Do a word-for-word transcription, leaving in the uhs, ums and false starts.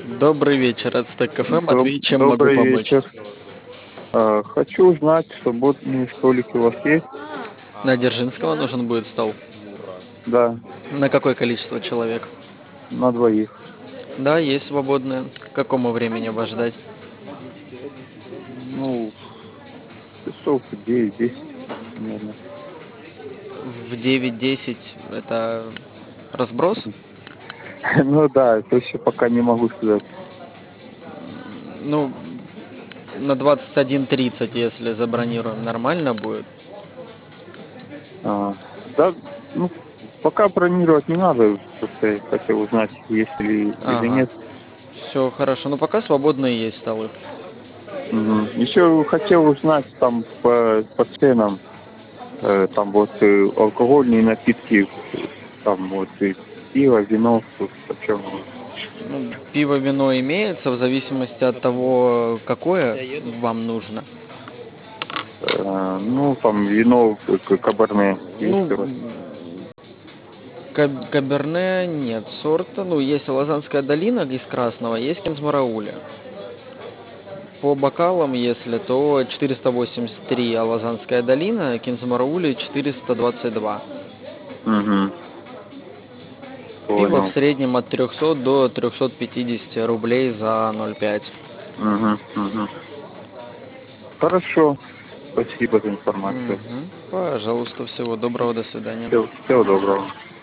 Добрый вечер, Ацтек Кафе. Доб- Матвей, чем могу Добрый помочь? вечер. А, хочу узнать, свободные столики у вас есть? На Дзержинского нужен будет стол. Да, На какое количество человек? на двоих. Да, есть свободные. К какому времени вас ждать? Ну, часов девять-десять, наверное. В девять-десять это разброс? Ну да, это еще пока не могу сказать. Ну, на двадцать один тридцать, если забронируем, нормально будет? А, да, ну, пока бронировать не надо, просто я хотел узнать, есть ли или Ага. нет. Все хорошо. Ну, пока свободные есть столы. Мгм. Еще хотел узнать там по, по ценам, э, там вот э, алкогольные напитки, там вот и пиво, вино, вот почем. Ну, пиво, вино имеется в зависимости от того, какое вам нужно. Э, ну, там вино, к- каберне есть Ну, у вас. Каб- Каберне нет сорта. Ну, есть Лозанская долина из красного, есть Кинзмараули. По бокалам, если, то четыреста восемьдесят три, а Лозанская долина, Кинзмараули четыреста двадцать два. Угу, Пиво в понял. среднем от трехсот до трехсот пятидесяти рублей за ноль пять. Угу, угу. Хорошо. Спасибо за информацию. Мгм. Пожалуйста, всего доброго, до свидания. Всего, всего доброго.